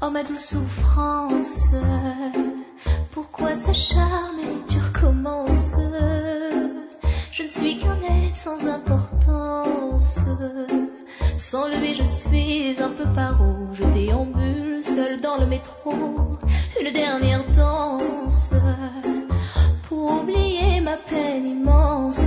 Oh ma douce souffrance, pourquoi s'acharner, tu recommences? Je ne suis qu'un être sans importance. Sans lui je suis un peu paro. Je déambule seul dans le métro, une dernière danse pour oublier ma peine immense.